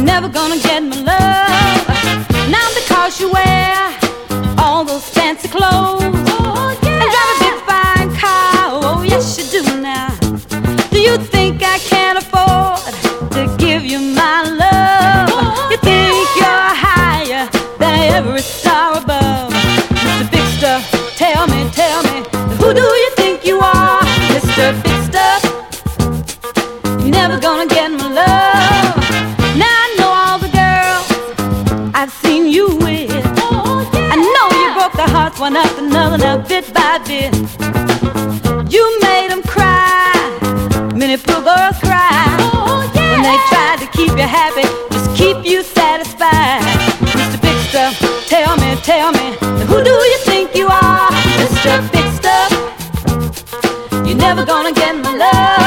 never gonna get my love. Now because you wear all those fancy clothes, oh, yeah, and drive a big fine car, oh yes you do now. Do you think I can't afford to give you my love? Oh, you think you're higher than every star above. Mr. Big Stuff, tell me, who do you think you are? Mr. Big Stuff, you're never gonna get my love. Now I know all the girls I've seen you with. Oh, yeah. I know you broke their hearts one after another, now bit by bit. You made them cry, many poor girls cry. Oh, yeah. When they tried to keep you happy, just keep you satisfied. Mr. Big Stuff, tell me, who do you think you are? Mr. Big Stuff, you're never gonna get my love.